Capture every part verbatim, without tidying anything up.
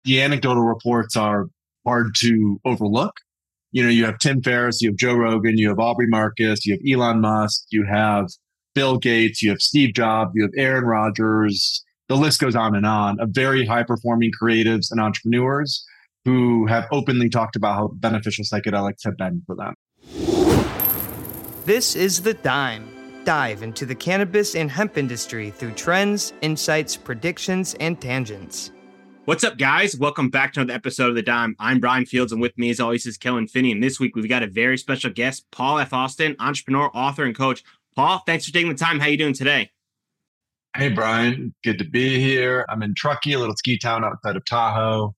the anecdotal reports are hard to overlook. You know, you have Tim Ferriss, you have Joe Rogan, you have Aubrey Marcus, you have Elon Musk, you have Bill Gates, you have Steve Jobs, you have Aaron Rodgers. The list goes on and on of very high performing creatives and entrepreneurs who have openly talked about how beneficial psychedelics have been for them. This is The Dime. Dive into the cannabis and hemp industry through trends, insights, predictions, and tangents. What's up, guys? Welcome back to another episode of The Dime. I'm Brian Fields, and with me, as always, is Kellen Finney. And this week, we've got a very special guest, Paul F. Austin, entrepreneur, author, and coach. Paul, thanks for taking the time. How are you doing today? Hey, Brian. Good to be here. I'm in Truckee, a little ski town outside of Tahoe.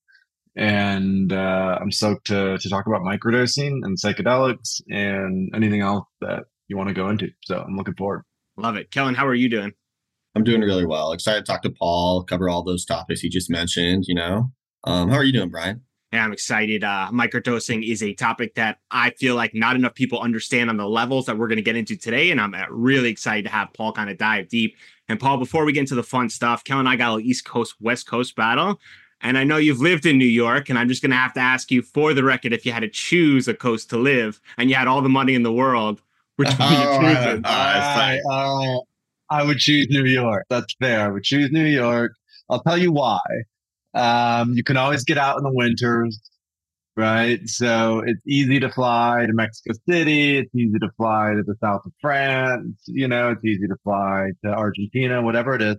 And uh, I'm stoked to, to talk about microdosing and psychedelics and anything else that you want to go into. So I'm looking forward. Love it. Kellen, how are you doing? I'm doing really well. Excited to talk to Paul, cover all those topics he just mentioned, you know. Um, how are you doing, Brian? Yeah, I'm excited. Uh, microdosing is a topic that I feel like not enough people understand on the levels that we're going to get into today. And I'm uh, really excited to have Paul kind of dive deep. And Paul, before we get into the fun stuff, Kellen and I got a little East Coast, West Coast battle. And I know you've lived in New York, and I'm just going to have to ask you for the record, if you had to choose a coast to live and you had all the money in the world, which would you oh, choose? I, I, I, I would choose New York. That's fair. I would choose New York. I'll tell you why. Um, you can always get out in the winters, right? So it's easy to fly to Mexico City. It's easy to fly to the south of France. You know, it's easy to fly to Argentina, whatever it is.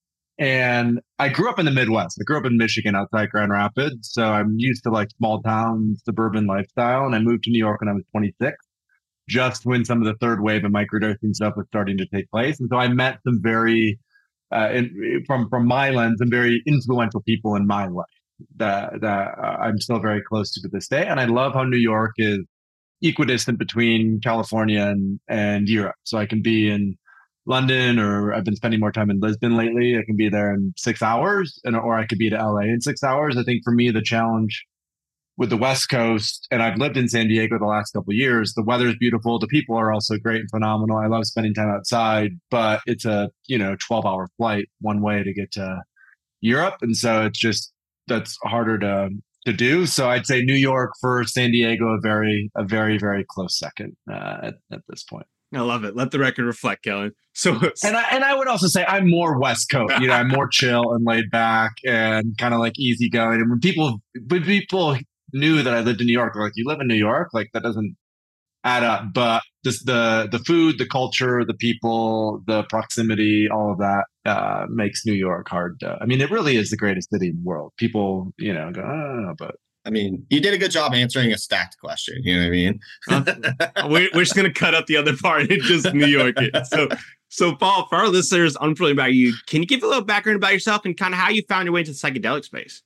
And I grew up in the Midwest. I grew up in Michigan outside Grand Rapids. So I'm used to like small town, suburban lifestyle. And I moved to New York when I was twenty-six, just when some of the third wave of microdosing stuff was starting to take place. And so I met some very, uh, in, from from my lens, and very influential people in my life that, that uh, I'm still very close to to this day. And I love how New York is equidistant between California and, and Europe. So I can be in London, or I've been spending more time in Lisbon lately. I can be there in six hours, and or I could be to L A in six hours. I think for me, the challenge with the West Coast, and I've lived in San Diego the last couple of years, the weather's beautiful. The people are also great and phenomenal. I love spending time outside, but it's a, you know, twelve hour flight one way to get to Europe. And so it's just, that's harder to, to do. So I'd say New York first, San Diego, a very, a very, very close second uh, at, at this point. I love it. Let the record reflect, Kellen. So, and I and I would also say I'm more West Coast. You know, I'm more chill and laid back and kind of like easygoing. And when people when people knew that I lived in New York, they're like, "You live in New York? Like that doesn't add up." But just the the food, the culture, the people, the proximity, all of that uh, makes New York hard. To, I mean, it really is the greatest city in the world. People, you know, go, "Oh," but. I mean, you did a good job answering a stacked question. You know what I mean? uh, we're, we're just going to cut out the other part and just New York it. So, so Paul, for our listeners unfamiliar about you, can you give a little background about yourself and kind of how you found your way into the psychedelic space?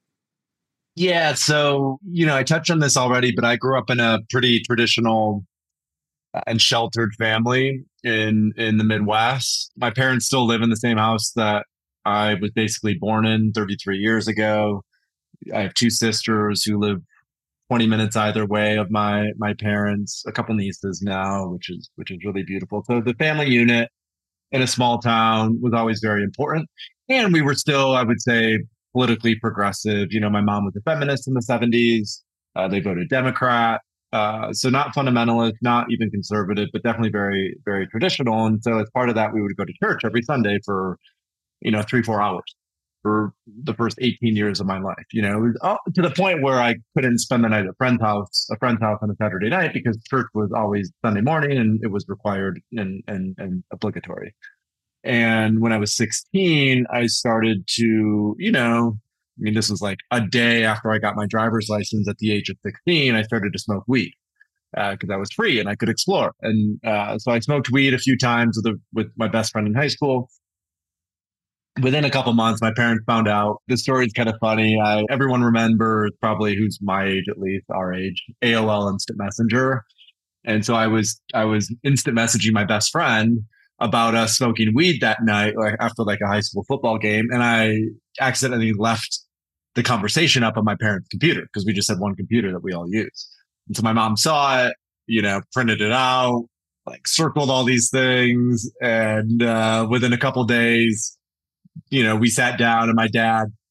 Yeah. So, you know, I touched on this already, but I grew up in a pretty traditional and sheltered family in, in the Midwest. My parents still live in the same house that I was basically born in thirty-three years ago. I have two sisters who live twenty minutes either way of my my parents, a couple nieces now, which is which is really beautiful. So the family unit in a small town was always very important. And we were still, I would say, politically progressive. You know, my mom was a feminist in the seventies. Uh, they voted Democrat. Uh, so not fundamentalist, not even conservative, but definitely very, very traditional. And so as part of that, we would go to church every Sunday for, you know, three, four hours. For the first eighteen years of my life, you know, it was up to the point where I couldn't spend the night at a friend's house, a friend's house on a Saturday night because church was always Sunday morning and it was required and, and, and obligatory. And when I was sixteen, I started to, you know, I mean, this was like a day after I got my driver's license at the age of sixteen, I started to smoke weed because uh, I was free and I could explore. And uh, so I smoked weed a few times with, a, with my best friend in high school. Within a couple months, my parents found out. The story's kind of funny. I, everyone remembers, probably who's my age, at least our age, A O L Instant Messenger. And so I was I was instant messaging my best friend about us smoking weed that night, like after like a high school football game, and I accidentally left the conversation up on my parents' computer because we just had one computer that we all use. And so my mom saw it, you know, printed it out, like circled all these things, and uh, within a couple days, you know, we sat down and my dad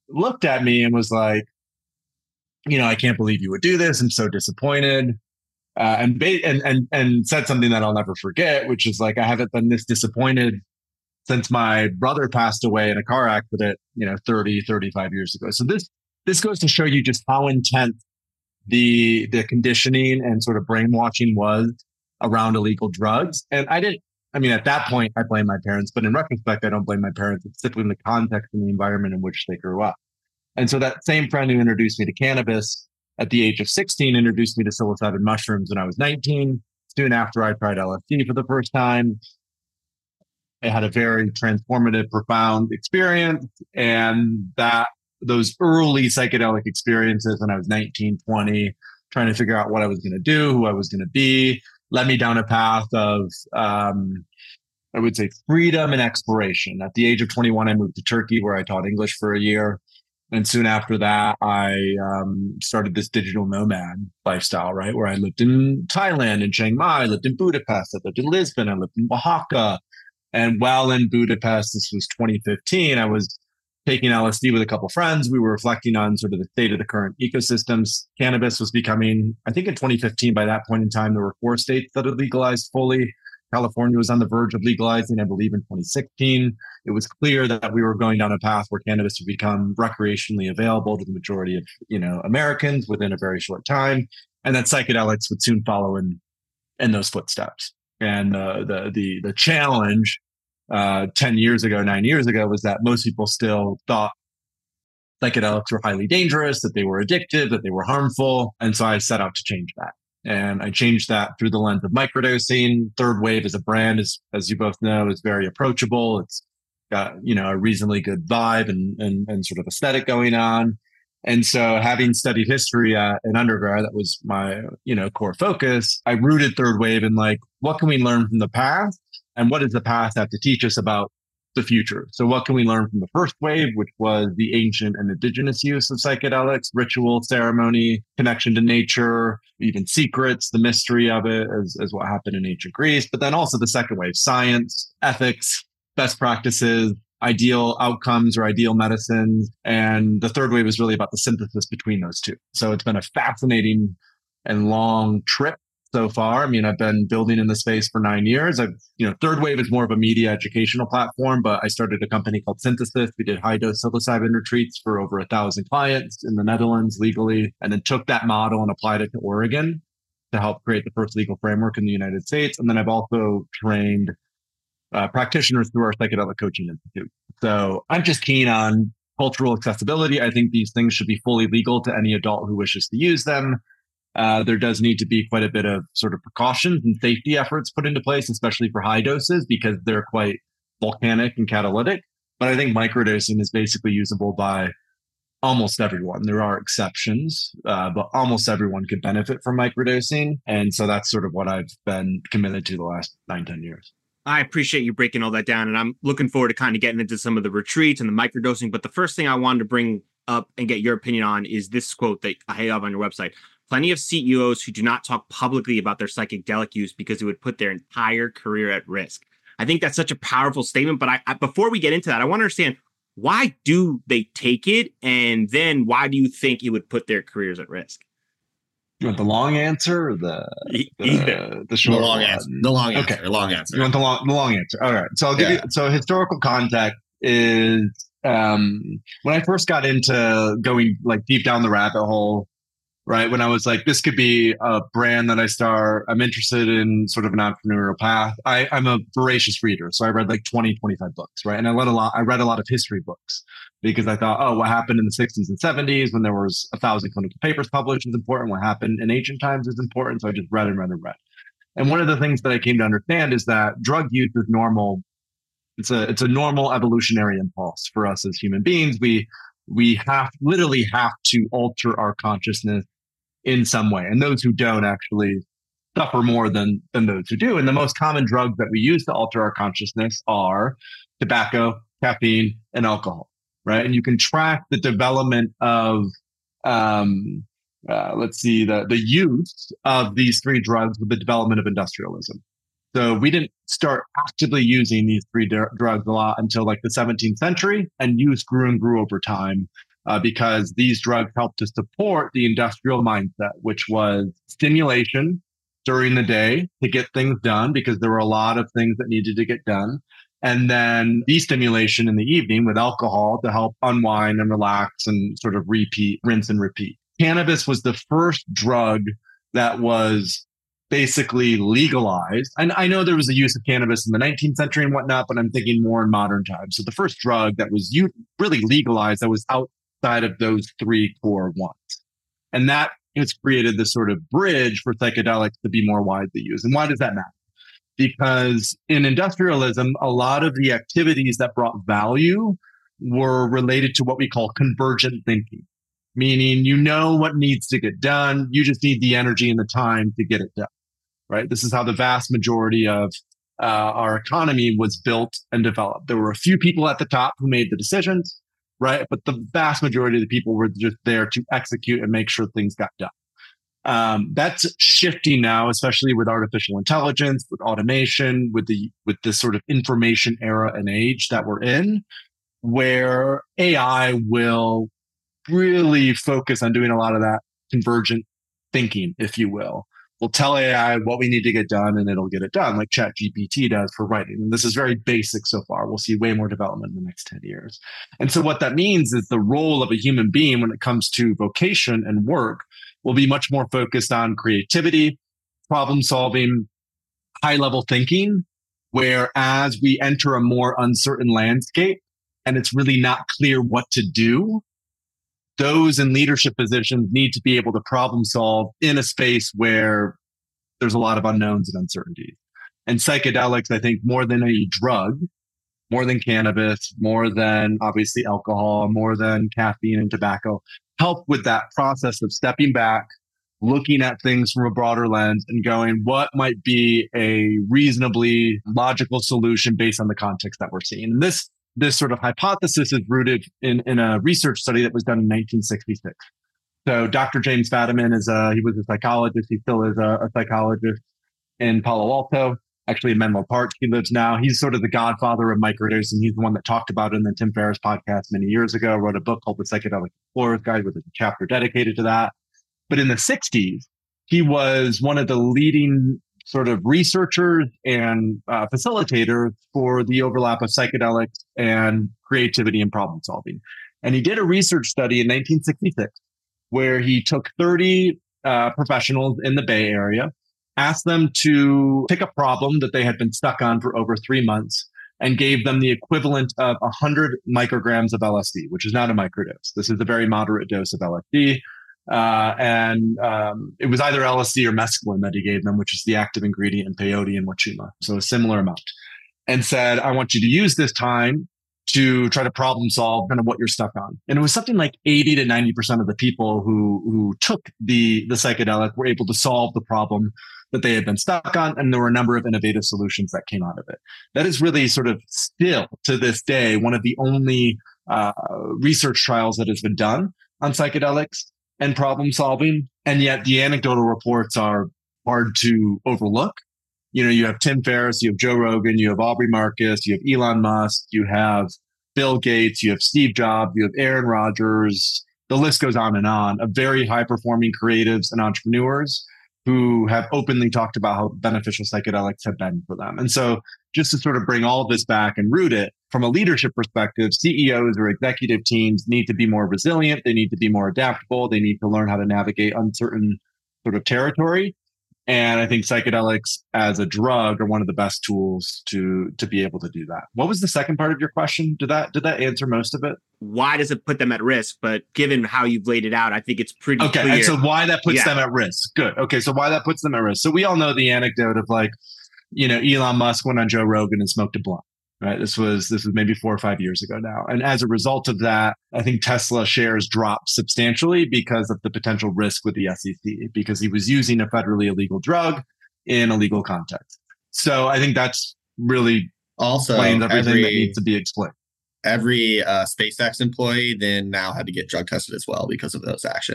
looked at me and was like, you know, I can't believe you would do this. I'm so disappointed. Uh, and, ba- and and and said something that I'll never forget, which is like, I haven't been this disappointed since my brother passed away in a car accident, you know, thirty, thirty-five years ago. So this this goes to show you just how intense the the conditioning and sort of brainwashing was around illegal drugs. And I didn't, I mean, at that point, I blame my parents, but in retrospect, I don't blame my parents. It's simply in the context and the environment in which they grew up. And so that same friend who introduced me to cannabis at the age of sixteen introduced me to psilocybin mushrooms when I was nineteen. Soon after, I tried L S D for the first time. I had a very transformative, profound experience. And that those early psychedelic experiences when I was nineteen, twenty, trying to figure out what I was going to do, who I was going to be, led me down a path of, um, I would say, freedom and exploration. At the age of twenty-one, I moved to Turkey, where I taught English for a year. And soon after that, I um, started this digital nomad lifestyle, right? Where I lived in Thailand, in Chiang Mai, I lived in Budapest, I lived in Lisbon, I lived in Oaxaca. And while in Budapest, this was twenty fifteen, I was taking L S D with a couple of friends. We were reflecting on sort of the state of the current ecosystems. Cannabis was becoming, I think in twenty fifteen, by that point in time, there were four states that had legalized fully. California was on the verge of legalizing, I believe, in twenty sixteen. It was clear that we were going down a path where cannabis would become recreationally available to the majority of, you know, Americans within a very short time, and that psychedelics would soon follow in in those footsteps. And uh, the the the challenge uh, ten years ago, nine years ago, was that most people still thought psychedelics were highly dangerous, that they were addictive, that they were harmful, and so I set out to change that. And I changed that through the lens of microdosing. Third Wave as a brand, is, as you both know, is very approachable. It's got, you know, a reasonably good vibe and, and, and sort of aesthetic going on. And so having studied history uh, in undergrad, that was my, you know, core focus. I rooted Third Wave in like, what can we learn from the past? And what does the past have to teach us about the future? So what can we learn from the first wave, which was the ancient and indigenous use of psychedelics, ritual, ceremony, connection to nature, even secrets, the mystery of it, as, as what happened in ancient Greece. But then also the second wave, science, ethics, best practices, ideal outcomes or ideal medicines. And the third wave is really about the synthesis between those two. So it's been a fascinating and long trip so far. I mean, I've been building in the space for nine years. I've, you know, Third Wave is more of a media educational platform, but I started a company called Synthesis. We did high dose psilocybin retreats for over a thousand clients in the Netherlands legally, and then took that model and applied it to Oregon to help create the first legal framework in the United States. And then I've also trained uh, practitioners through our Psychedelic Coaching Institute. So I'm just keen on cultural accessibility. I think these things should be fully legal to any adult who wishes to use them. Uh, there does need to be quite a bit of sort of precautions and safety efforts put into place, especially for high doses, because they're quite volcanic and catalytic. But I think microdosing is basically usable by almost everyone. There are exceptions, uh, but almost everyone could benefit from microdosing. And so that's sort of what I've been committed to the last nine, ten years. I appreciate you breaking all that down. And I'm looking forward to kind of getting into some of the retreats and the microdosing. But the first thing I wanted to bring up and get your opinion on is this quote that I have on your website. Plenty of C E Os who do not talk publicly about their psychedelic use because it would put their entire career at risk. I think that's such a powerful statement. But I, I, before we get into that, I want to understand, why do they take it? And then why do you think it would put their careers at risk? You want the long answer or the the, the short the long one? answer? The long answer. Okay, long answer. You want the long the long answer? All right. So I'll give Yeah. you. So historical context is um, when I first got into going like deep down the rabbit hole. Right. When I was like, this could be a brand that I start, I'm interested in sort of an entrepreneurial path. I, I'm a voracious reader. So I read like twenty, twenty-five books. Right. And I read a lot, I read a lot of history books because I thought, oh, what happened in the sixties and seventies when there was a thousand clinical papers published is important. What happened in ancient times is important. So I just read and read and read. And one of the things that I came to understand is that drug use is normal. It's a, it's a normal evolutionary impulse for us as human beings. We, we have literally have to alter our consciousness in some way. And those who don't actually suffer more than, than those who do. And the most common drugs that we use to alter our consciousness are tobacco, caffeine, and alcohol, right? And you can track the development of, um, uh, let's see, the, the use of these three drugs with the development of industrialism. So we didn't start actively using these three d- drugs a lot until like the seventeenth century, and use grew and grew over time. uh, because these drugs help to support the industrial mindset, which was stimulation during the day to get things done, because there were a lot of things that needed to get done. And then destimulation in the evening with alcohol to help unwind and relax and sort of repeat, rinse and repeat. Cannabis was the first drug that was basically legalized. And I know there was a use of cannabis in the nineteenth century and whatnot, but I'm thinking more in modern times. So the first drug that was u- really legalized that was outside of those three core ones. And that has created this sort of bridge for psychedelics to be more widely used. And why does that matter? Because in industrialism, a lot of the activities that brought value were related to what we call convergent thinking, meaning you know what needs to get done. You just need the energy and the time to get it done. Right? This is how the vast majority of uh, our economy was built and developed. There were a few people at the top who made the decisions, right? But the vast majority of the people were just there to execute and make sure things got done. Um, that's shifting now, especially with artificial intelligence, with automation, with the with this sort of information era and age that we're in, where A I will really focus on doing a lot of that convergent thinking, if you will. We'll tell A I what we need to get done and it'll get it done, like ChatGPT does for writing. And this is very basic so far. We'll see way more development in the next ten years. And so what that means is the role of a human being when it comes to vocation and work will be much more focused on creativity, problem solving, high level thinking, where as we enter a more uncertain landscape and it's really not clear what to do, those in leadership positions need to be able to problem solve in a space where there's a lot of unknowns and uncertainties. And psychedelics, I think, more than a drug, more than cannabis, more than obviously alcohol, more than caffeine and tobacco, help with that process of stepping back, looking at things from a broader lens and going, what might be a reasonably logical solution based on the context that we're seeing? And this This sort of hypothesis is rooted in, in a research study that was done in nineteen sixty-six. So Doctor James Fadiman is a, he was a psychologist. He still is a, a psychologist in Palo Alto, actually in Menlo Park. He lives now. He's sort of the godfather of microdosing. He's the one that talked about it in the Tim Ferriss podcast many years ago, wrote a book called The Psychedelic Explorer's Guide with a chapter dedicated to that. But in the sixties, he was one of the leading sort of researchers and uh, facilitators for the overlap of psychedelics and creativity and problem solving. And he did a research study in nineteen sixty-six where he took thirty uh, professionals in the Bay Area, asked them to pick a problem that they had been stuck on for over three months and gave them the equivalent of one hundred micrograms of L S D, which is not a microdose. This is a very moderate dose of L S D. Uh, and um, it was either L S D or mescaline that he gave them, which is the active ingredient in peyote and wachuma. So a similar amount. And said, I want you to use this time to try to problem solve kind of what you're stuck on. And it was something like eighty to ninety percent of the people who who took the, the psychedelic were able to solve the problem that they had been stuck on. And there were a number of innovative solutions that came out of it. That is really sort of still to this day, one of the only uh, research trials that has been done on psychedelics and problem solving. And yet the anecdotal reports are hard to overlook. You know, you have Tim Ferriss, you have Joe Rogan, you have Aubrey Marcus, you have Elon Musk, you have Bill Gates, you have Steve Jobs, you have Aaron Rodgers. The list goes on and on of very high performing creatives and entrepreneurs who have openly talked about how beneficial psychedelics have been for them. And so just to sort of bring all of this back and root it from a leadership perspective, C E Os or executive teams need to be more resilient. They need to be more adaptable. They need to learn how to navigate uncertain sort of territory. And I think psychedelics as a drug are one of the best tools to to be able to do that. What was the second part of your question? Did that did that answer most of it? Why does it put them at risk? But given how you've laid it out, I think it's pretty okay, clear. And so why that puts yeah. them at risk? Good. Okay, so why that puts them at risk? So we all know the anecdote of like, you know, Elon Musk went on Joe Rogan and smoked a blunt. Right. This was this was maybe four or five years ago now. And as a result of that, I think Tesla shares dropped substantially because of the potential risk with the S E C, because he was using a federally illegal drug in a legal context. So I think that's really also explains everything every, that needs to be explained. Every uh, SpaceX employee then now had to get drug tested as well because of those actions.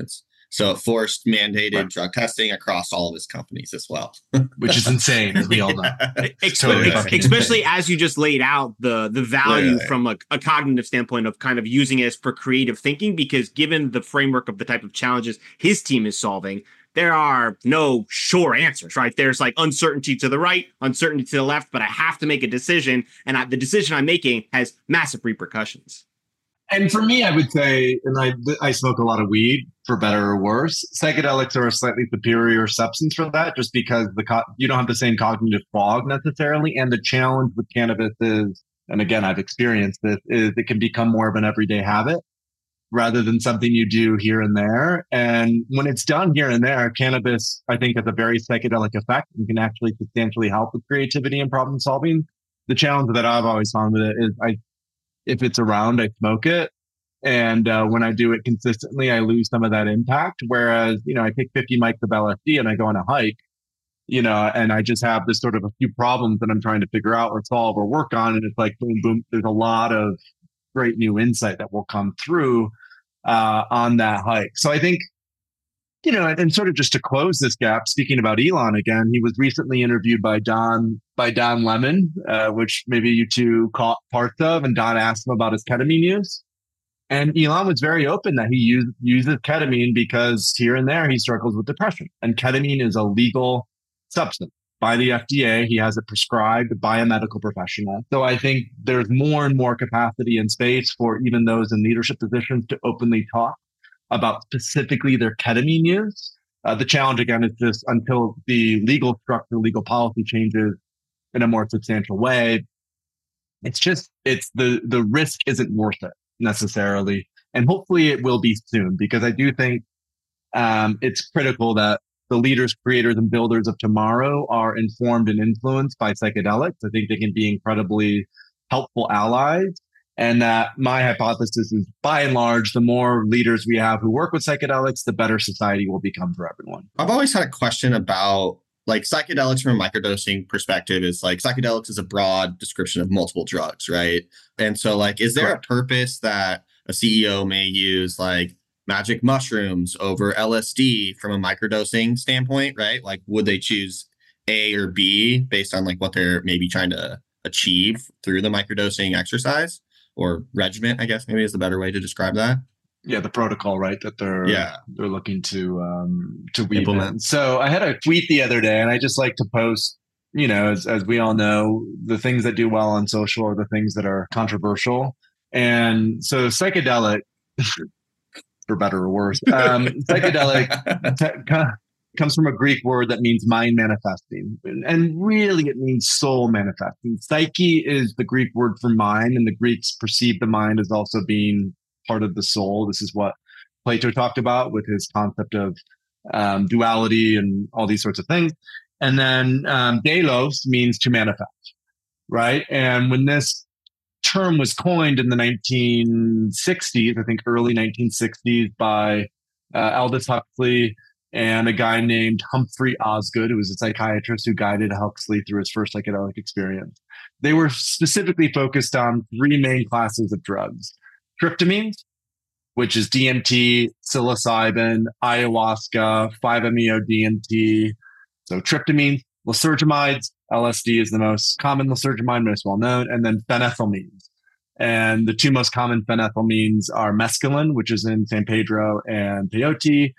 So it forced mandated Right. drug testing across all of his companies as well. Which is insane, as we all know. Ex- Totally ex- fucking especially as you just laid out the the value Literally. from a, a cognitive standpoint of kind of using it for creative thinking, because given the framework of the type of challenges his team is solving, there are no sure answers, right? There's like uncertainty to the right, uncertainty to the left, but I have to make a decision, and I, the decision I'm making has massive repercussions. And for me, I would say, and I I smoke a lot of weed, for better or worse. Psychedelics are a slightly superior substance for that, just because the co- you don't have the same cognitive fog necessarily. And the challenge with cannabis is, and again, I've experienced this, is it can become more of an everyday habit rather than something you do here and there. And when it's done here and there, cannabis, I think, has a very psychedelic effect and can actually substantially help with creativity and problem solving. The challenge that I've always found with it is I if it's around, I smoke it. And uh, when I do it consistently, I lose some of that impact. Whereas, you know, I take fifty mics of L S D and I go on a hike, you know, and I just have this sort of a few problems that I'm trying to figure out or solve or work on. And it's like, boom, boom, there's a lot of great new insight that will come through uh, on that hike. So I think, you know, and, and sort of just to close this gap, speaking about Elon again, he was recently interviewed by Don by Don Lemon, uh, which maybe you two caught parts of, and Don asked him about his ketamine use. And Elon was very open that he use, uses ketamine because here and there he struggles with depression. And ketamine is a legal substance by the F D A. He has it prescribed by a medical professional. So I think there's more and more capacity and space for even those in leadership positions to openly talk about specifically their ketamine use. Uh, the challenge, again, is just until the legal structure, legal policy changes in a more substantial way, it's just, it's the, the risk isn't worth it necessarily. And hopefully it will be soon, because I do think um, it's critical that the leaders, creators, and builders of tomorrow are informed and influenced by psychedelics. I think they can be incredibly helpful allies. And that my hypothesis is, by and large, the more leaders we have who work with psychedelics, the better society will become for everyone. I've always had a question about like psychedelics from a microdosing perspective. Is like psychedelics is a broad description of multiple drugs, right? And so like, is there Correct. a purpose that a C E O may use like magic mushrooms over L S D from a microdosing standpoint, right? Like, would they choose A or B based on like what they're maybe trying to achieve through the microdosing exercise? Or regimen, I guess maybe is the better way to describe that. Yeah, the protocol, right? That they're yeah. they're looking to um, to weave implement. In. So I had a tweet the other day, and I just like to post, you know, as as we all know, the things that do well on social are the things that are controversial. And so psychedelic, for better or worse, um, psychedelic te- comes from a Greek word that means mind manifesting. And really it means soul manifesting. Psyche is the Greek word for mind, and the Greeks perceive the mind as also being part of the soul. This is what Plato talked about with his concept of um, duality and all these sorts of things. And then um, delos means to manifest, right? And when this term was coined in the nineteen sixties, I think early nineteen sixties, by uh, Aldous Huxley and a guy named Humphrey Osgood, who was a psychiatrist who guided Huxley through his first psychedelic experience. They were specifically focused on three main classes of drugs: tryptamines, which is D M T, psilocybin, ayahuasca, five meo D M T. So tryptamine, lysergamides, L S D is the most common lysergamide, most well known, and then phenethylamines. And the two most common phenethylamines are mescaline, which is in San Pedro and peyote,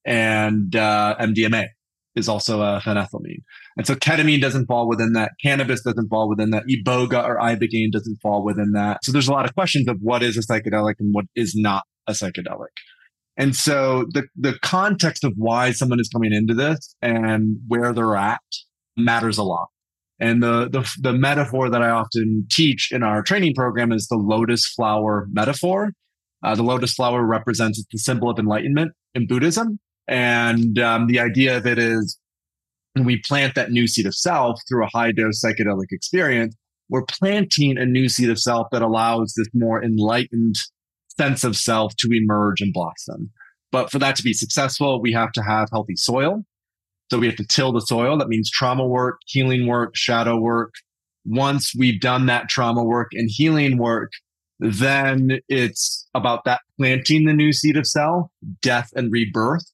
and uh, M D M A is also a phenethylamine. And so ketamine doesn't fall within that. Cannabis doesn't fall within that. Iboga or ibogaine doesn't fall within that. So there's a lot of questions of what is a psychedelic and what is not a psychedelic. And so the, the context of why someone is coming into this and where they're at matters a lot. And the, the, the metaphor that I often teach in our training program is the lotus flower metaphor. Uh, the lotus flower represents the symbol of enlightenment in Buddhism. And um, the idea of it is when we plant that new seed of self through a high dose psychedelic experience, we're planting a new seed of self that allows this more enlightened sense of self to emerge and blossom. But for that to be successful, we have to have healthy soil. So we have to till the soil. That means trauma work, healing work, shadow work. Once we've done that trauma work and healing work, then it's about that planting the new seed of self, death and rebirth.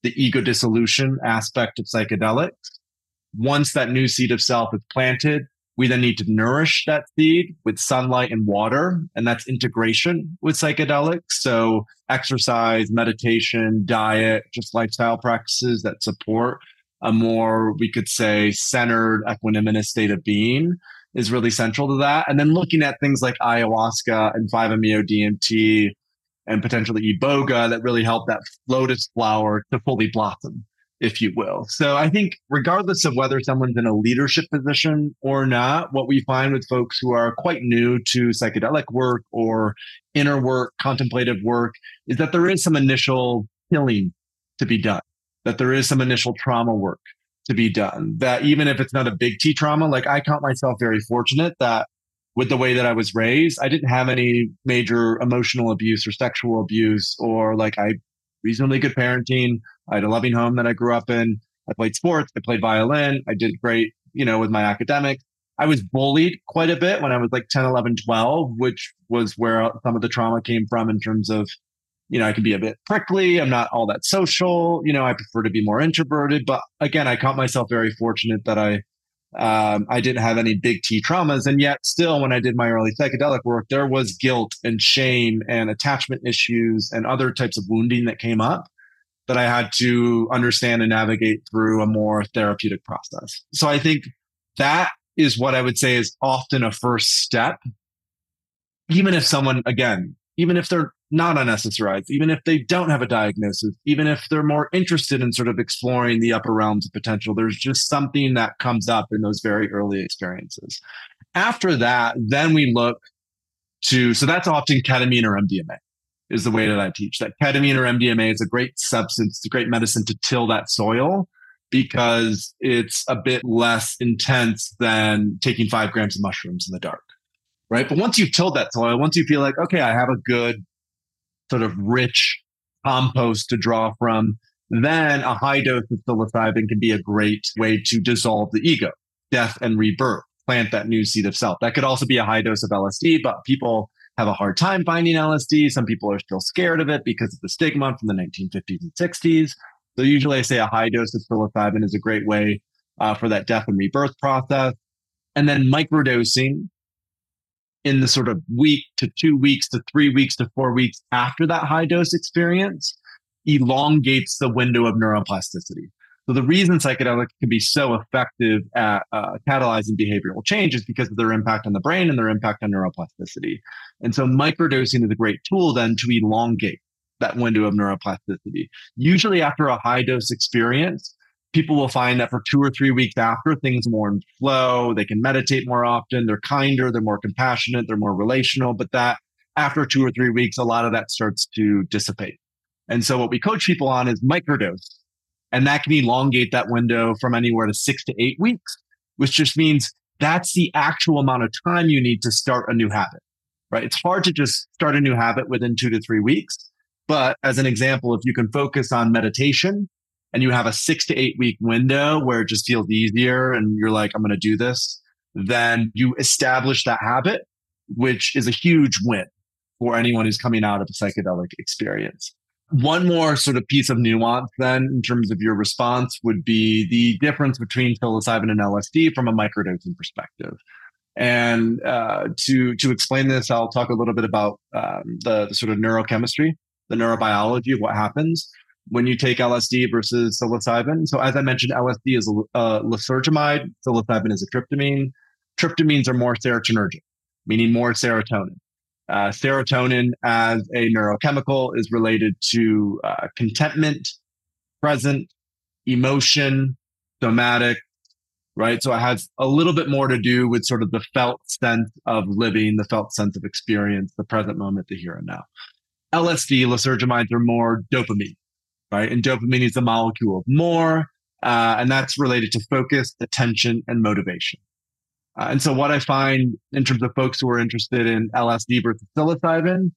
the ego dissolution aspect of psychedelics. Once that new seed of self is planted, we then need to nourish that seed with sunlight and water, and that's integration with psychedelics. So exercise, meditation, diet, just lifestyle practices that support a more, we could say, centered, equanimous state of being is really central to that. And then looking at things like ayahuasca and five meo D M T and potentially iboga that really help that lotus flower to fully blossom, if you will. So I think regardless of whether someone's in a leadership position or not, what we find with folks who are quite new to psychedelic work or inner work, contemplative work, is that there is some initial healing to be done, that there is some initial trauma work to be done, that even if it's not a big T trauma, like I count myself very fortunate that with the way that I was raised, I didn't have any major emotional abuse or sexual abuse, or like I reasonably good parenting. I had a loving home that I grew up in. I played sports. I played violin. I did great, you know, with my academics. I was bullied quite a bit when I was like ten, eleven, twelve, which was where some of the trauma came from in terms of, you know, I can be a bit prickly. I'm not all that social. You know, I prefer to be more introverted. But again, I caught myself very fortunate that I um, I didn't have any big T traumas. And yet still, when I did my early psychedelic work, there was guilt and shame and attachment issues and other types of wounding that came up that I had to understand and navigate through a more therapeutic process. So I think that is what I would say is often a first step. Even if someone, again, even if they're not on S S R Is, even if they don't have a diagnosis, even if they're more interested in sort of exploring the upper realms of potential, there's just something that comes up in those very early experiences. After that, then we look to, so that's often ketamine or M D M A is the way that I teach. That ketamine or M D M A is a great substance, it's a great medicine to till that soil because it's a bit less intense than taking five grams of mushrooms in the dark. Right. But once you've tilled that soil, once you feel like, okay, I have a good sort of rich compost to draw from, then a high dose of psilocybin can be a great way to dissolve the ego, death and rebirth, plant that new seed of self. That could also be a high dose of L S D, but people have a hard time finding L S D. Some people are still scared of it because of the stigma from the nineteen fifties and sixties. So usually I say a high dose of psilocybin is a great way uh, for that death and rebirth process. And then microdosing in the sort of week to two weeks to three weeks to four weeks after that high dose experience elongates the window of neuroplasticity. So the reason psychedelics can be so effective at uh, catalyzing behavioral change is because of their impact on the brain and their impact on neuroplasticity. And so microdosing is a great tool then to elongate that window of neuroplasticity. Usually after a high dose experience, people will find that for two or three weeks after, things more in flow, they can meditate more often, they're kinder, they're more compassionate, they're more relational, but that after two or three weeks, a lot of that starts to dissipate. And so what we coach people on is microdose, and that can elongate that window from anywhere to six to eight weeks, which just means that's the actual amount of time you need to start a new habit, right? It's hard to just start a new habit within two to three weeks. But as an example, if you can focus on meditation, and you have a six to eight week window where it just feels easier and you're like, I'm going to do this, then you establish that habit, which is a huge win for anyone who's coming out of a psychedelic experience. One more sort of piece of nuance then in terms of your response would be the difference between psilocybin and L S D from a microdosing perspective. And uh, to, to explain this, I'll talk a little bit about um, the, the sort of neurochemistry, the neurobiology of what happens when you take L S D versus psilocybin. So as I mentioned, L S D is a uh, lysergamide, psilocybin is a tryptamine. Tryptamines are more serotonergic, meaning more serotonin. Uh, serotonin as a neurochemical is related to uh, contentment, present, emotion, somatic, right? So it has a little bit more to do with sort of the felt sense of living, the felt sense of experience, the present moment, the here and now. L S D, lysergamides are more dopamine. Right? And dopamine is a molecule of more, uh, and that's related to focus, attention, and motivation. Uh, and so what I find in terms of folks who are interested in L S D versus psilocybin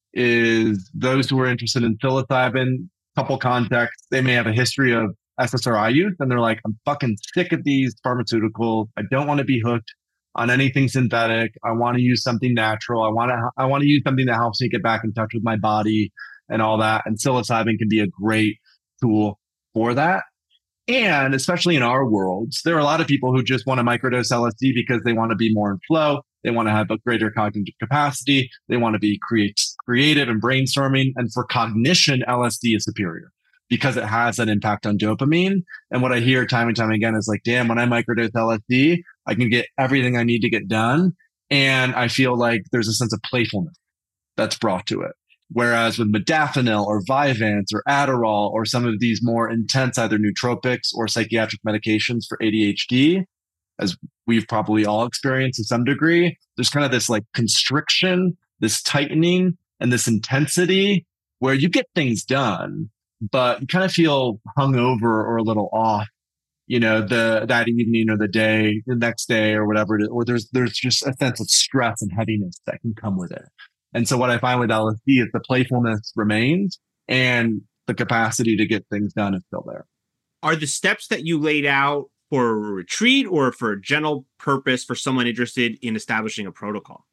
is those who are interested in psilocybin, couple contexts, they may have a history of S S R I use, and they're like, I'm fucking sick of these pharmaceuticals. I don't want to be hooked on anything synthetic. I want to use something natural. I want to, I want to use something that helps me get back in touch with my body and all that. And psilocybin can be a great tool for that. And especially in our worlds, there are a lot of people who just want to microdose L S D because they want to be more in flow. They want to have a greater cognitive capacity. They want to be create, creative and brainstorming. And for cognition, L S D is superior because it has that impact on dopamine. And what I hear time and time again is like, damn, when I microdose L S D, I can get everything I need to get done. And I feel like there's a sense of playfulness that's brought to it. Whereas with modafinil or Vyvanse or Adderall or some of these more intense either nootropics or psychiatric medications for A D H D, as we've probably all experienced to some degree, there's kind of this like constriction, this tightening, and this intensity where you get things done, but you kind of feel hungover or a little off, you know, the that evening or the day, the next day or whatever it is, or there's there's just a sense of stress and heaviness that can come with it. And so what I find with L S D is the playfulness remains and the capacity to get things done is still there. Are the steps that you laid out for a retreat or for a general purpose for someone interested in establishing a protocol?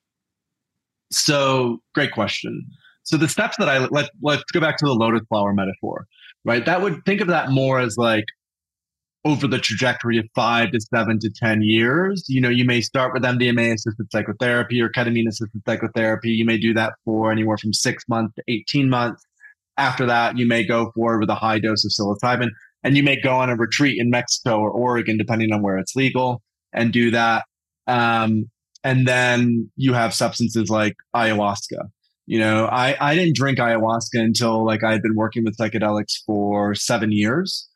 So great question. So the steps that I, let, let's go back to the lotus flower metaphor, right? That would think of that more as like over the trajectory of five to seven to ten years. You know, you may start with M D M A-assisted psychotherapy or ketamine-assisted psychotherapy. You may do that for anywhere from six months to eighteen months. After that, you may go forward with a high dose of psilocybin, and you may go on a retreat in Mexico or Oregon, depending on where it's legal, and do that. Um, and then you have substances like ayahuasca. You know, I, I didn't drink ayahuasca until like I had been working with psychedelics for seven years.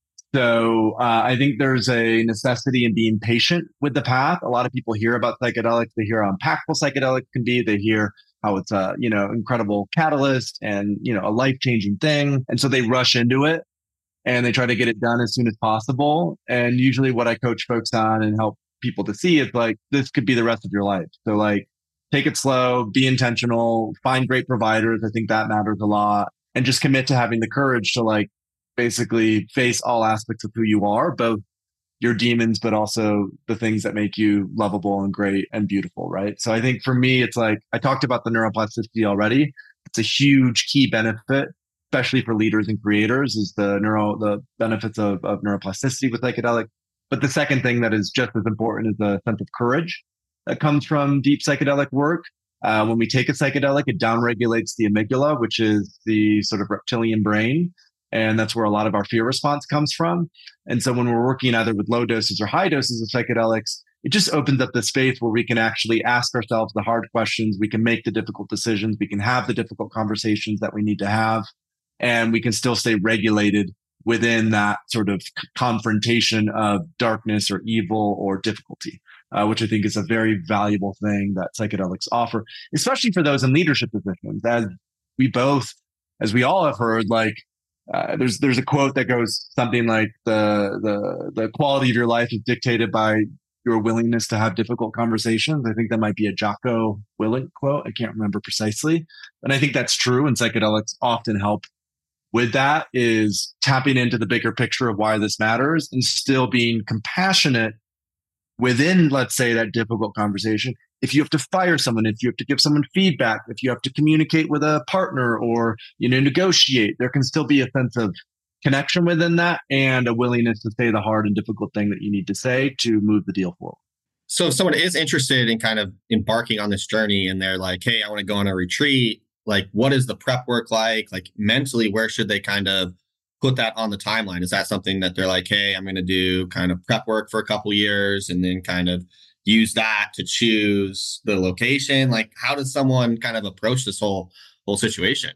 So uh, I think there's a necessity in being patient with the path. A lot of people hear about psychedelics. They hear how impactful psychedelics can be. They hear how it's a, you know, incredible catalyst and, you know, a life-changing thing. And so they rush into it and they try to get it done as soon as possible. And usually what I coach folks on and help people to see is like, this could be the rest of your life. So like, take it slow, be intentional, find great providers. I think that matters a lot. And just commit to having the courage to like, basically face all aspects of who you are, both your demons, but also the things that make you lovable and great and beautiful, right? So I think for me, it's like, I talked about the neuroplasticity already. It's a huge key benefit, especially for leaders and creators, is the neuro, the benefits of, of neuroplasticity with psychedelic. But the second thing that is just as important is the sense of courage that comes from deep psychedelic work. Uh, when we take a psychedelic, it downregulates the amygdala, which is the sort of reptilian brain. And that's where a lot of our fear response comes from. And so when we're working either with low doses or high doses of psychedelics, it just opens up the space where we can actually ask ourselves the hard questions. We can make the difficult decisions. We can have the difficult conversations that we need to have. And we can still stay regulated within that sort of confrontation of darkness or evil or difficulty, uh, which I think is a very valuable thing that psychedelics offer, especially for those in leadership positions. As we both, as we all have heard, like, Uh, there's there's a quote that goes something like the the the quality of your life is dictated by your willingness to have difficult conversations. I think that might be a Jocko Willink quote. I can't remember precisely, but I think that's true. And psychedelics often help with that, is tapping into the bigger picture of why this matters and still being compassionate within, let's say, that difficult conversation. If you have to fire someone, if you have to give someone feedback, if you have to communicate with a partner or, you know, negotiate, there can still be a sense of connection within that and a willingness to say the hard and difficult thing that you need to say to move the deal forward. So if someone is interested in kind of embarking on this journey and they're like, hey, I want to go on a retreat, like what is the prep work like? Like mentally, where should they kind of put that on the timeline? Is that something that they're like, hey, I'm going to do kind of prep work for a couple years and then kind of use that to choose the location? Like, how does someone kind of approach this whole whole situation?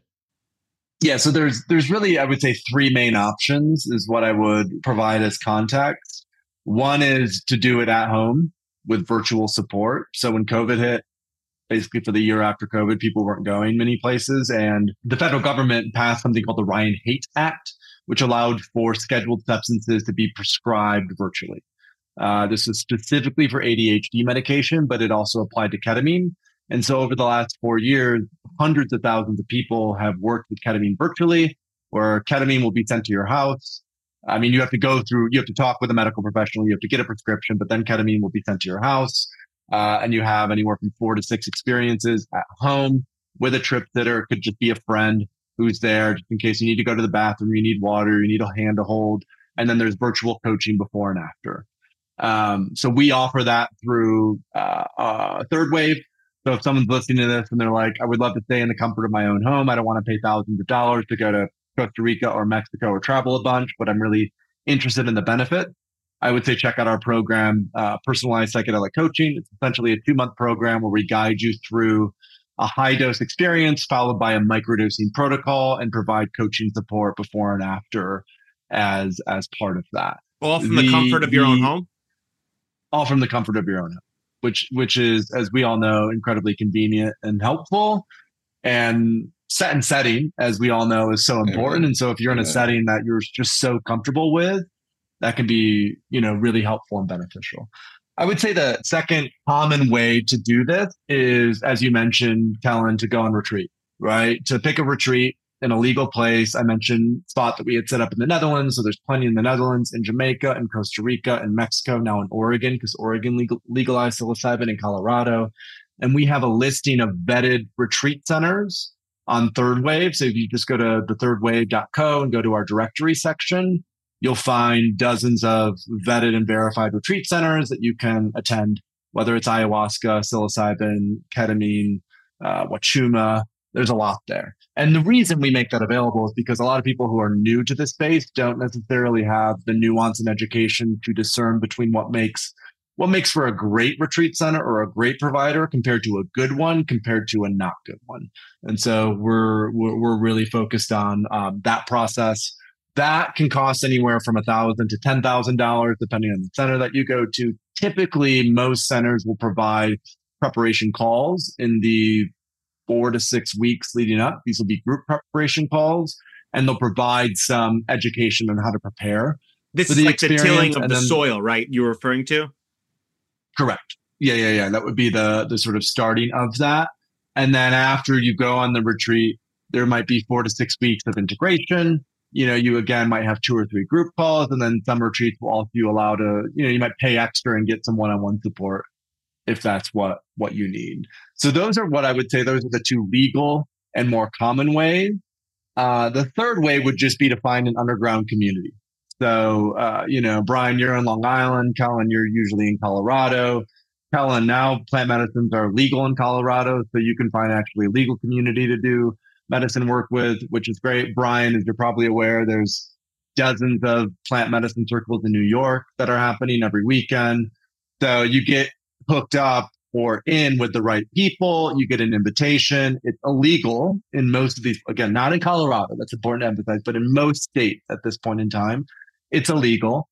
Yeah, so there's there's really, I would say, three main options is what I would provide as context. One is to do it at home with virtual support. So when COVID hit, basically for the year after COVID, people weren't going many places. And the federal government passed something called the Ryan-Haight Act, which allowed for scheduled substances to be prescribed virtually. Uh, this is specifically for A D H D medication, but it also applied to ketamine. And so over the last four years, hundreds of thousands of people have worked with ketamine virtually, where ketamine will be sent to your house. I mean, you have to go through, you have to talk with a medical professional, you have to get a prescription, but then ketamine will be sent to your house. Uh, and you have anywhere from four to six experiences at home with a trip sitter. It could just be a friend who's there just in case you need to go to the bathroom, you need water, you need a hand to hold. And then there's virtual coaching before and after. Um, so we offer that through uh, uh, Third Wave. So if someone's listening to this and they're like, I would love to stay in the comfort of my own home. I don't want to pay thousands of dollars to go to Costa Rica or Mexico or travel a bunch, but I'm really interested in the benefit. I would say check out our program, uh, Personalized Psychedelic Coaching. It's essentially a two-month program where we guide you through a high-dose experience followed by a microdosing protocol and provide coaching support before and after as as part of that. All from the, the comfort of your the, own home? All from the comfort of your own home, which which is, as we all know, incredibly convenient and helpful. And set and setting, as we all know, is so important. And so if you're in a yeah. setting that you're just so comfortable with, that can be, you know, really helpful and beneficial. I would say the second common way to do this is, as you mentioned, Kellen, to go on retreat, right? To pick a retreat in a legal place. I mentioned spot that we had set up in the Netherlands. So there's plenty in the Netherlands, in Jamaica, in Costa Rica, in Mexico, now in Oregon, because Oregon legal, legalized psilocybin, in Colorado. And we have a listing of vetted retreat centers on Third Wave. So if you just go to the third wave dot co and go to our directory section, you'll find dozens of vetted and verified retreat centers that you can attend, whether it's ayahuasca, psilocybin, ketamine, uh, wachuma. There's a lot there. And the reason we make that available is because a lot of people who are new to this space don't necessarily have the nuance and education to discern between what makes what makes for a great retreat center or a great provider compared to a good one compared to a not good one. And so we're we're, we're really focused on um, that process. That can cost anywhere from a thousand to ten thousand dollars, depending on the center that you go to. Typically, most centers will provide preparation calls in the four to six weeks leading up. These will be group preparation calls, and they'll provide some education on how to prepare. This is like the tilling of the then, soil, right? You're referring to? Correct. Yeah, yeah, yeah. That would be the the sort of starting of that. And then after you go on the retreat, there might be four to six weeks of integration. You know, you again might have two or three group calls, and then some retreats will also allow to, you know, you might pay extra and get some one-on-one support if that's what what you need. So those are what I would say, those are the two legal and more common ways. Uh, the third way would just be to find an underground community. So, uh, you know, Brian, you're in Long Island. Kellen, you're usually in Colorado. Kellen, now plant medicines are legal in Colorado, so you can find actually a legal community to do medicine work with, which is great. Brian, as you're probably aware, there's dozens of plant medicine circles in New York that are happening every weekend. So you get hooked up or in with the right people, you get an invitation. It's illegal in most of these, again, not in Colorado, that's important to emphasize, but in most states at this point in time, it's illegal.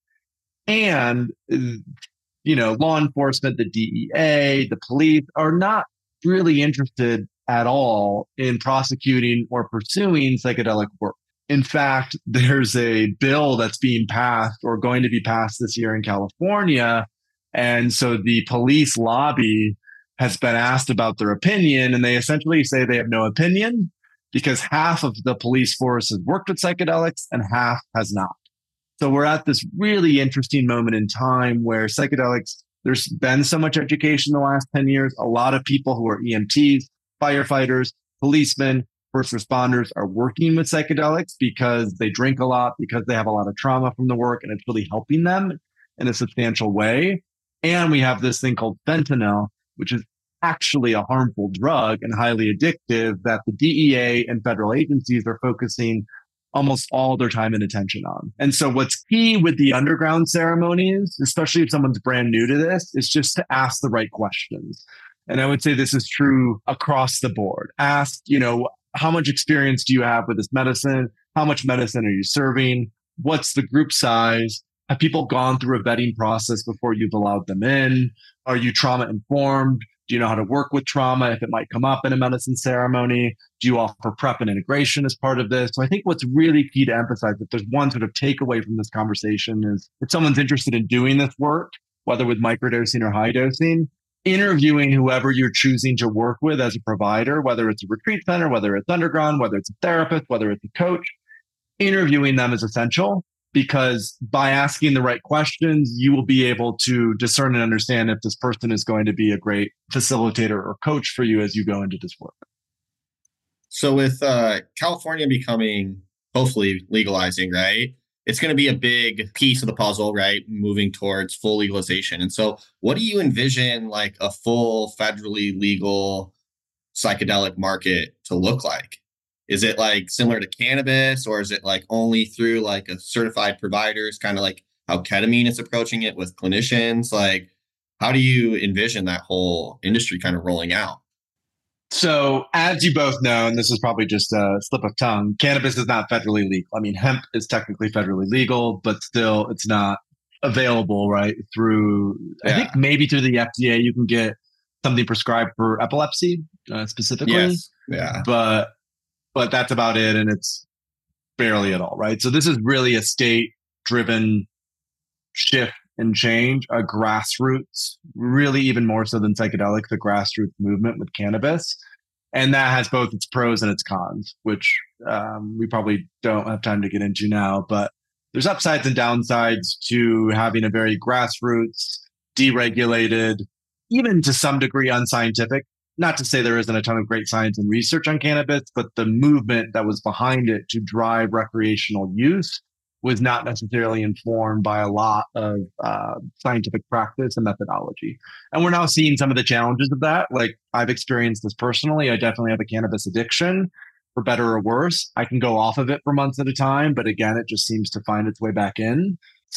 And, you know, law enforcement, the D E A, the police are not really interested at all in prosecuting or pursuing psychedelic work. In fact, there's a bill that's being passed or going to be passed this year in California. And so the police lobby has been asked about their opinion, and they essentially say they have no opinion because half of the police force has worked with psychedelics and half has not. So we're at this really interesting moment in time where psychedelics, there's been so much education in the last ten years. A lot of people who are E M Ts, firefighters, policemen, first responders are working with psychedelics because they drink a lot, because they have a lot of trauma from the work, and it's really helping them in a substantial way. And we have this thing called fentanyl, which is actually a harmful drug and highly addictive that the D E A and federal agencies are focusing almost all their time and attention on. And so what's key with the underground ceremonies, especially if someone's brand new to this, is just to ask the right questions. And I would say this is true across the board. Ask, you know, how much experience do you have with this medicine? How much medicine are you serving? What's the group size? Have people gone through a vetting process before you've allowed them in? Are you trauma informed? Do you know how to work with trauma if it might come up in a medicine ceremony? Do you offer prep and integration as part of this? So I think what's really key to emphasize, that there's one sort of takeaway from this conversation, is if someone's interested in doing this work, whether with microdosing or high dosing, interviewing whoever you're choosing to work with as a provider, whether it's a retreat center, whether it's underground, whether it's a therapist, whether it's a coach, interviewing them is essential. Because by asking the right questions, you will be able to discern and understand if this person is going to be a great facilitator or coach for you as you go into this work. So with uh, California becoming, hopefully legalizing, right? It's going to be a big piece of the puzzle, right? Moving towards full legalization. And so what do you envision like a full federally legal psychedelic market to look like? Is it like similar to cannabis, or is it like only through like a certified providers, kind of like how ketamine is approaching it with clinicians? Like, how do you envision that whole industry kind of rolling out? So, as you both know, and this is probably just a slip of tongue, cannabis is not federally legal. I mean, hemp is technically federally legal, but still it's not available, right? Through, yeah. I think maybe through the F D A, you can get something prescribed for epilepsy uh, specifically. Yes. Yeah. But, but that's about it. And it's barely at all, right? So this is really a state driven shift and change, a grassroots, really even more so than psychedelics, the grassroots movement with cannabis. And that has both its pros and its cons, which um, we probably don't have time to get into now. But there's upsides and downsides to having a very grassroots, deregulated, even to some degree unscientific. Not to say there isn't a ton of great science and research on cannabis, but the movement that was behind it to drive recreational use was not necessarily informed by a lot of uh, scientific practice and methodology. And we're now seeing some of the challenges of that. Like, I've experienced this personally. I definitely have a cannabis addiction, for better or worse. I can go off of it for months at a time, but again, it just seems to find its way back in.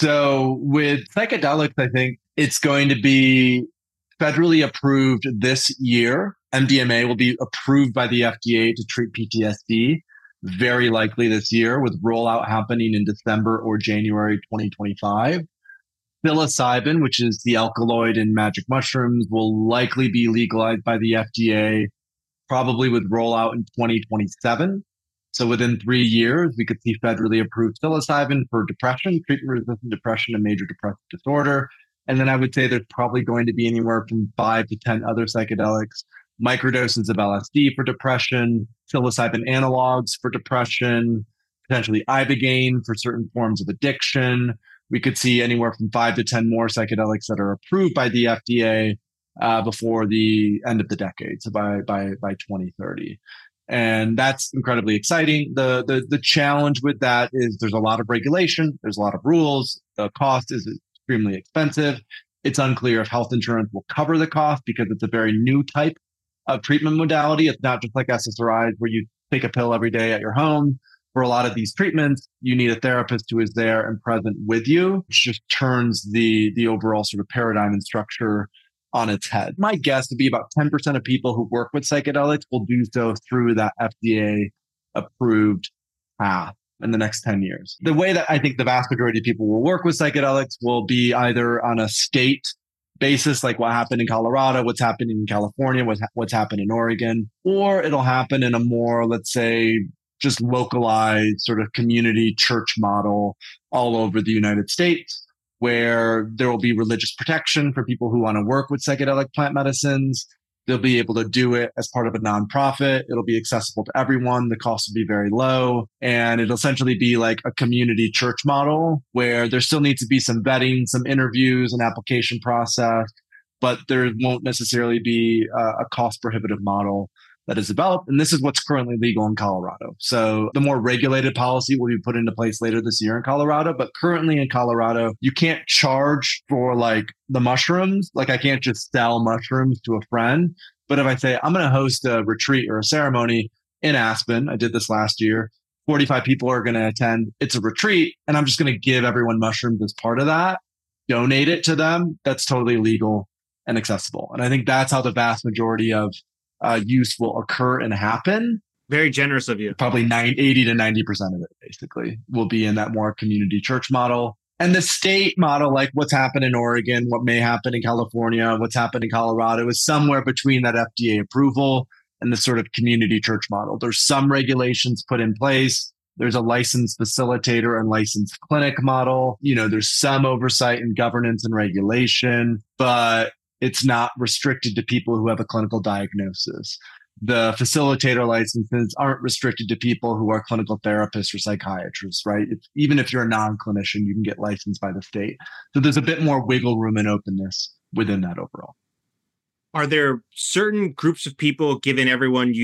So with psychedelics, I think it's going to be federally approved this year. M D M A will be approved by the F D A to treat P T S D. Very likely this year, with rollout happening in December or January twenty twenty-five. Psilocybin, which is the alkaloid in magic mushrooms, will likely be legalized by the F D A, probably with rollout in twenty twenty-seven. So within three years, we could see federally approved psilocybin for depression, treatment-resistant depression, and major depressive disorder. And then I would say there's probably going to be anywhere from five to ten other psychedelics, microdoses of L S D for depression, psilocybin analogs for depression, potentially ibogaine for certain forms of addiction. We could see anywhere from five to ten more psychedelics that are approved by the F D A uh, before the end of the decade, so by by by twenty thirty. And that's incredibly exciting. The, the the challenge with that is there's a lot of regulation, there's a lot of rules, the cost is extremely expensive. It's unclear if health insurance will cover the cost because it's a very new type of treatment modality. It's not just like S S R Is where you take a pill every day at your home. For a lot of these treatments, you need a therapist who is there and present with you, which just turns the the overall sort of paradigm and structure on its head. My guess would be about ten percent of people who work with psychedelics will do so through that F D A approved path in the next ten years. The way that I think the vast majority of people will work with psychedelics will be either on a state basis, like what happened in Colorado, what's happening in California, what's, what's happened in Oregon, or it'll happen in a more, let's say, just localized sort of community church model all over the United States, where there will be religious protection for people who want to work with psychedelic plant medicines. They'll be able to do it as part of a nonprofit. It'll be accessible to everyone. The cost will be very low. And it'll essentially be like a community church model where there still needs to be some vetting, some interviews, an application process, but there won't necessarily be a, a cost prohibitive model that is developed. And this is what's currently legal in Colorado. So the more regulated policy will be put into place later this year in Colorado. But currently in Colorado, you can't charge for like the mushrooms. Like I can't just sell mushrooms to a friend. But if I say, I'm going to host a retreat or a ceremony in Aspen, I did this last year, forty-five people are going to attend. It's a retreat. And I'm just going to give everyone mushrooms as part of that, donate it to them. That's totally legal and accessible. And I think that's how the vast majority of Uh, use will occur and happen. Very generous of you. Probably nine, eighty to ninety percent of it basically will be in that more community church model. And the state model, like what's happened in Oregon, what may happen in California, what's happened in Colorado, is somewhere between that F D A approval and the sort of community church model. There's some regulations put in place. There's a licensed facilitator and licensed clinic model. You know, there's some oversight and governance and regulation, but it's not restricted to people who have a clinical diagnosis. The facilitator licenses aren't restricted to people who are clinical therapists or psychiatrists, right? It's, even if you're a non-clinician, you can get licensed by the state. So there's a bit more wiggle room and openness within that overall. Are there certain groups of people, given everyone you've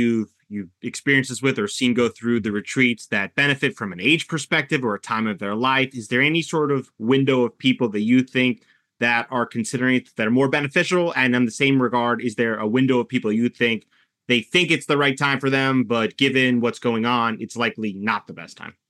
you've experienced this with or seen go through the retreats that benefit from an age perspective or a time of their life? Is there any sort of window of people that you think that are considering it that are more beneficial? And in the same regard, is there a window of people you think they think it's the right time for them, but given what's going on, it's likely not the best time?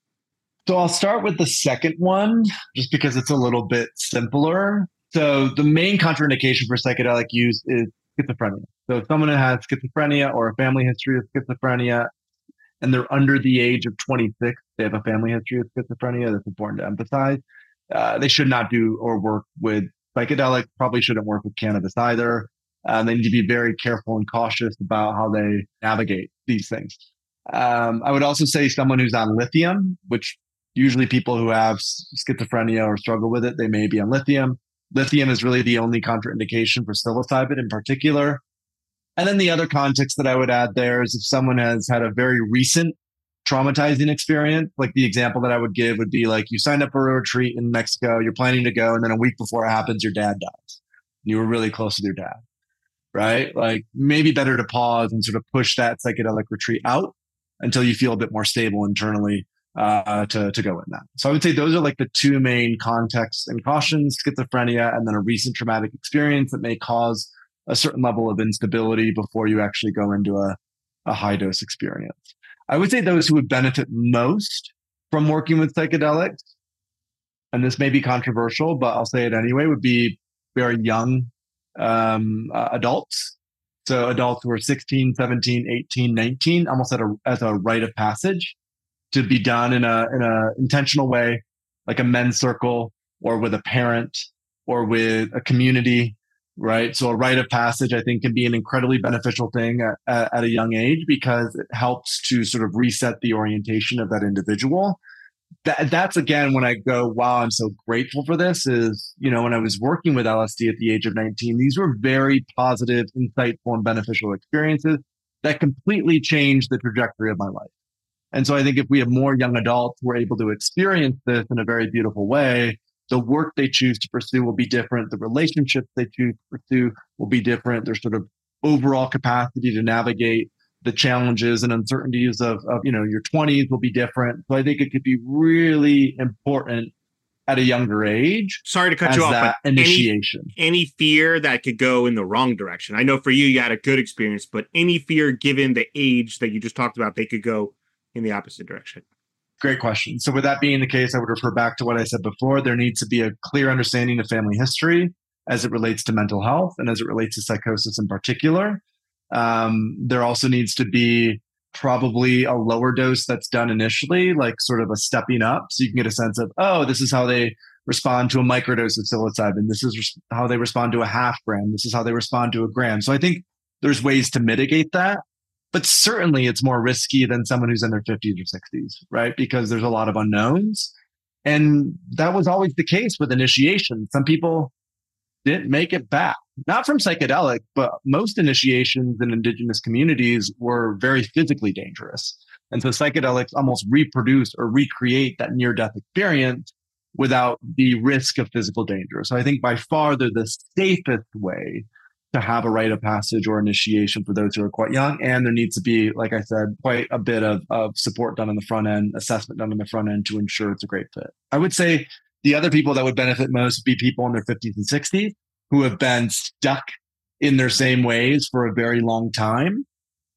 So I'll start with the second one, just because it's a little bit simpler. So the main contraindication for psychedelic use is schizophrenia. So if someone has schizophrenia or a family history of schizophrenia, and they're under the age of twenty-six, they have a family history of schizophrenia, that's important to emphasize. Uh, they should not do or work with psychedelics, probably shouldn't work with cannabis either. Uh, they need to be very careful and cautious about how they navigate these things. Um, I would also say someone who's on lithium, which usually people who have schizophrenia or struggle with it, they may be on lithium. Lithium is really the only contraindication for psilocybin in particular. And then the other context that I would add there is if someone has had a very recent traumatizing experience, like the example that I would give would be like you signed up for a retreat in Mexico, you're planning to go, and then a week before it happens, your dad dies. You were really close with your dad, right? Like maybe better to pause and sort of push that psychedelic retreat out until you feel a bit more stable internally uh, to, to go in that. So I would say those are like the two main contexts and cautions, schizophrenia, and then a recent traumatic experience that may cause a certain level of instability before you actually go into a, a high dose experience. I would say those who would benefit most from working with psychedelics, and this may be controversial, but I'll say it anyway, would be very young um, uh, adults. So adults who are sixteen, seventeen, eighteen, nineteen, almost at a, as a rite of passage to be done in a in a intentional way, like a men's circle or with a parent or with a community, right? So a rite of passage, I think, can be an incredibly beneficial thing at, at, at a young age because it helps to sort of reset the orientation of that individual. That, that's, again, when I go, wow, I'm so grateful for this is, you know, when I was working with L S D at the age of nineteen, these were very positive, insightful, and beneficial experiences that completely changed the trajectory of my life. And so I think if we have more young adults who are able to experience this in a very beautiful way, the work they choose to pursue will be different. The relationships they choose to pursue will be different. Their sort of overall capacity to navigate the challenges and uncertainties of, of, you know, your twenties will be different. So I think it could be really important at a younger age. Sorry to cut you off, that but initiation. Any, any fear that could go in the wrong direction? I know for you, you had a good experience, but any fear given the age that you just talked about, they could go in the opposite direction. Great question. So with that being the case, I would refer back to what I said before. There needs to be a clear understanding of family history as it relates to mental health and as it relates to psychosis in particular. Um, there also needs to be probably a lower dose that's done initially, like sort of a stepping up. So you can get a sense of, oh, this is how they respond to a microdose of psilocybin. This is res- how they respond to a half gram. This is how they respond to a gram. So I think there's ways to mitigate that. But certainly it's more risky than someone who's in their fifties or sixties, right? Because there's a lot of unknowns. And that was always the case with initiation. Some people didn't make it back, not from psychedelic, but most initiations in indigenous communities were very physically dangerous. And so psychedelics almost reproduce or recreate that near-death experience without the risk of physical danger. So I think by far they're the safest way to have a rite of passage or initiation for those who are quite young. And there needs to be, like I said, quite a bit of, of support done on the front end, assessment done on the front end to ensure it's a great fit. I would say the other people that would benefit most would be people in their fifties and sixties who have been stuck in their same ways for a very long time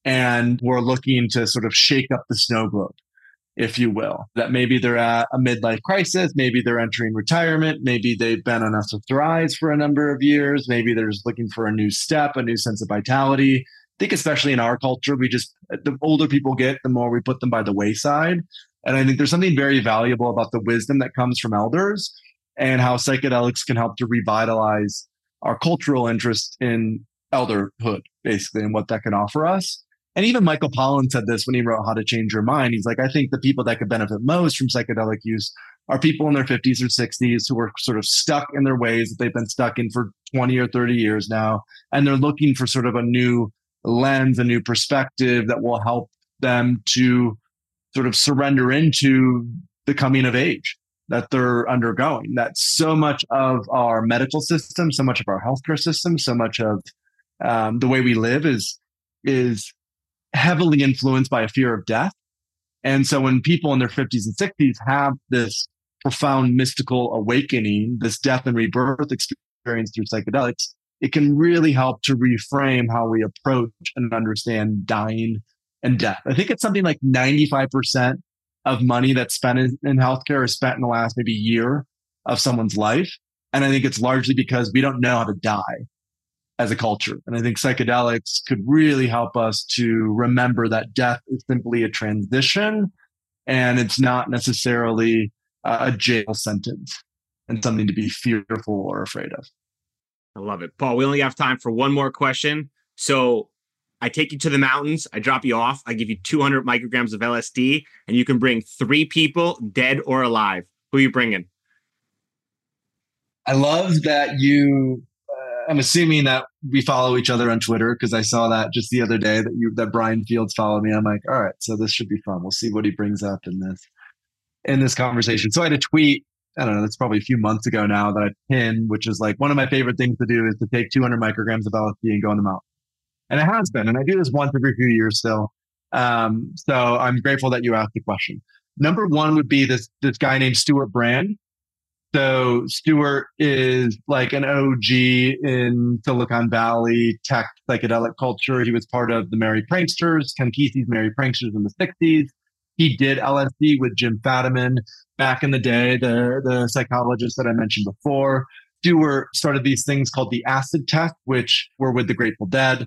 and were looking to sort of shake up the snow globe, if you will. That maybe they're at a midlife crisis, maybe they're entering retirement, maybe they've been on S S R Is for a number of years, maybe they're just looking for a new step, a new sense of vitality. I think especially in our culture, we just, the older people get, the more we put them by the wayside. And I think there's something very valuable about the wisdom that comes from elders and how psychedelics can help to revitalize our cultural interest in elderhood, basically, and what that can offer us. And even Michael Pollan said this when he wrote How to Change Your Mind. He's like, I think the people that could benefit most from psychedelic use are people in their fifties or sixties who are sort of stuck in their ways that they've been stuck in for twenty or thirty years now. And they're looking for sort of a new lens, a new perspective that will help them to sort of surrender into the coming of age that they're undergoing. That so much of our medical system, so much of our healthcare system, so much of um, the way we live is is heavily influenced by a fear of death. And so when people in their fifties and sixties have this profound mystical awakening, this death and rebirth experience through psychedelics, it can really help to reframe how we approach and understand dying and death. I think it's something like ninety-five percent of money that's spent in, in healthcare is spent in the last maybe year of someone's life. And I think it's largely because we don't know how to die as a culture. And I think psychedelics could really help us to remember that death is simply a transition and it's not necessarily a jail sentence and something to be fearful or afraid of. I love it. Paul, we only have time for one more question. So I take you to the mountains, I drop you off, I give you two hundred micrograms of L S D, and you can bring three people, dead or alive. Who are you bringing? I love that you, uh, I'm assuming that we follow each other on Twitter because I saw that just the other day that you, that Brian Fields followed me. I'm like, all right, so this should be fun. We'll see what he brings up in this, in this conversation. So I had a tweet, I don't know, that's probably a few months ago now that I pinned, which is like one of my favorite things to do is to take two hundred micrograms of L S D and go in the mountain. And it has been, and I do this once every few years still. Um, so I'm grateful that you asked the question. Number one would be this, this guy named Stuart Brand. So Stuart is like an O G in Silicon Valley tech psychedelic culture. He was part of the Merry Pranksters, Ken Kesey's Merry Pranksters in the sixties. He did L S D with Jim Fadiman back in the day, the, the psychologist that I mentioned before. Stuart started these things called the acid test, which were with the Grateful Dead.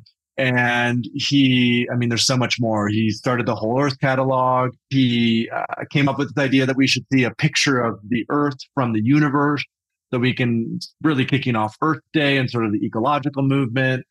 And he, I mean, there's so much more. He started the Whole Earth catalog. He uh, came up with the idea that we should see a picture of the Earth from the universe so we can really kicking off Earth Day and sort of the ecological movement.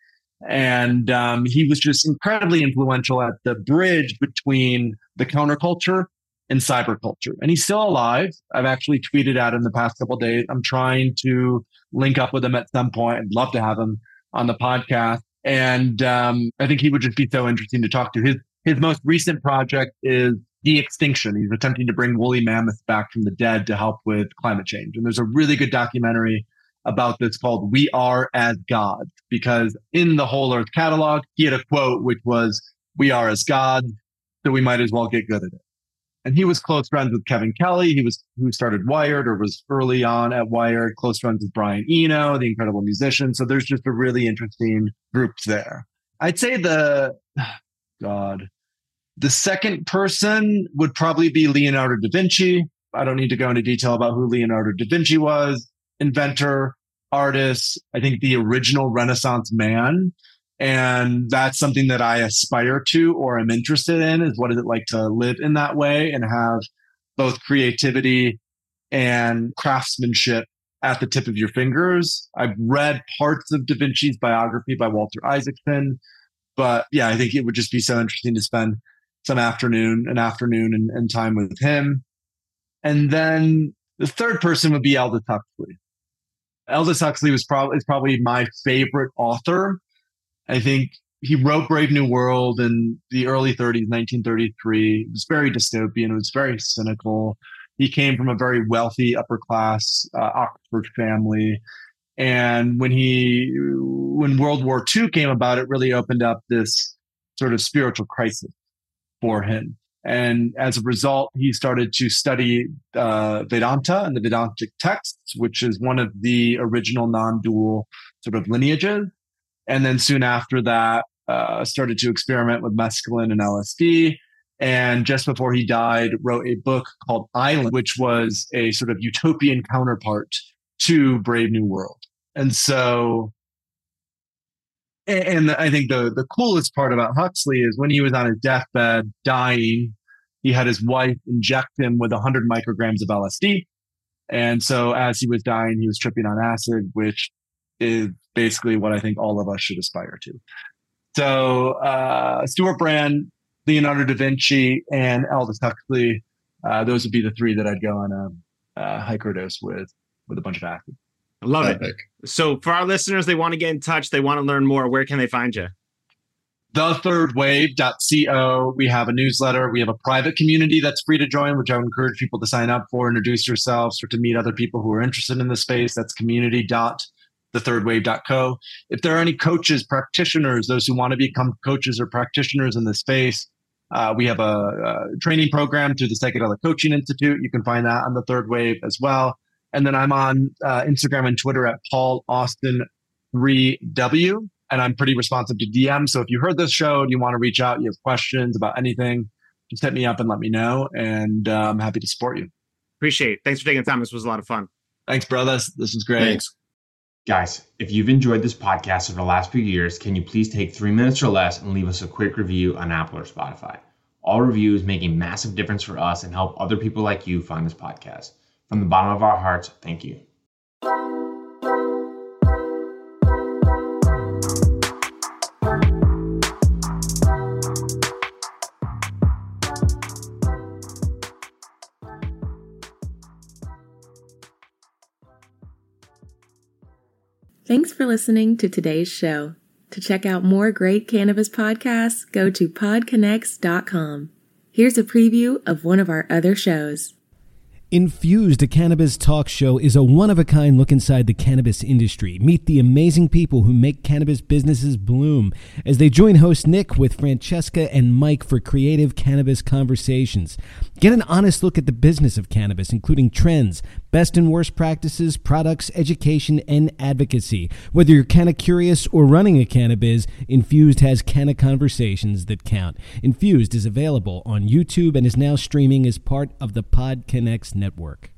And um, he was just incredibly influential at the bridge between the counterculture and cyberculture. And he's still alive. I've actually tweeted at him the past couple of days. I'm trying to link up with him at some point. I'd love to have him on the podcast. And um, I think he would just be so interesting to talk to. His his most recent project is de-extinction. He's attempting to bring woolly mammoths back from the dead to help with climate change. And there's a really good documentary about this called We Are as Gods, because in the Whole Earth catalog, he had a quote which was, "We are as gods, so we might as well get good at it." And he was close friends with Kevin Kelly, he was who started Wired or was early on at Wired, close friends with Brian Eno, the incredible musician. So there's just a really interesting group there. I'd say the, God, the second person would probably be Leonardo da Vinci. I don't need to go into detail about who Leonardo da Vinci was. Inventor, artist, I think the original Renaissance man. And that's something that I aspire to or am interested in, is what is it like to live in that way and have both creativity and craftsmanship at the tip of your fingers. I've read parts of Da Vinci's biography by Walter Isaacson, but yeah, I think it would just be so interesting to spend some afternoon, an afternoon and, and time with him. And then the third person would be Aldous Huxley. Aldous Huxley was probably is probably my favorite author. I think he wrote Brave New World in the early thirties, nineteen thirty-three. It was very dystopian. It was very cynical. He came from a very wealthy, upper class uh, Oxford family. And when he, when World War Two came about, it really opened up this sort of spiritual crisis for him. And as a result, he started to study uh, Vedanta and the Vedantic texts, which is one of the original non-dual sort of lineages. And then soon after that, uh, started to experiment with mescaline and L S D. And just before he died, wrote a book called Island, which was a sort of utopian counterpart to Brave New World. And so, and, and I think the, the coolest part about Huxley is when he was on his deathbed dying, he had his wife inject him with one hundred micrograms of L S D. And so as he was dying, he was tripping on acid, which is basically what I think all of us should aspire to. So uh, Stuart Brand, Leonardo da Vinci, and Aldous Huxley, uh, those would be the three that I'd go on a, a microdose with, with a bunch of acid. I love Epic. it. So for our listeners, they want to get in touch, they want to learn more, where can they find you? the third wave dot co. We have a newsletter. We have a private community that's free to join, which I would encourage people to sign up for, introduce yourselves, or to meet other people who are interested in the space. That's community dot the third wave dot co. If there are any coaches, practitioners, those who want to become coaches or practitioners in this space, uh, we have a, a training program through the Psychedelic Coaching Institute. You can find that on the Third Wave as well. And then I'm on uh, Instagram and Twitter at Paul Austin three W, and I'm pretty responsive to D M. So if you heard this show and you want to reach out, you have questions about anything, just hit me up and let me know, and uh, I'm happy to support you. Appreciate it. Thanks for taking the time. This was a lot of fun. Thanks, brothers. This was great. Thanks. Guys, if you've enjoyed this podcast over the last few years, can you please take three minutes or less and leave us a quick review on Apple or Spotify? All reviews make a massive difference for us and help other people like you find this podcast. From the bottom of our hearts, thank you. Thanks for listening to today's show. To check out more great cannabis podcasts, go to pod connects dot com. Here's a preview of one of our other shows. Infused, a cannabis talk show, is a one-of-a-kind look inside the cannabis industry. Meet the amazing people who make cannabis businesses bloom as they join host Nick with Francesca and Mike for creative cannabis conversations. Get an honest look at the business of cannabis, including trends, best and worst practices, products, education, and advocacy. Whether you're canna curious or running a cannabis, Infused has canna conversations that count. Infused is available on YouTube and is now streaming as part of the Pod Connects network.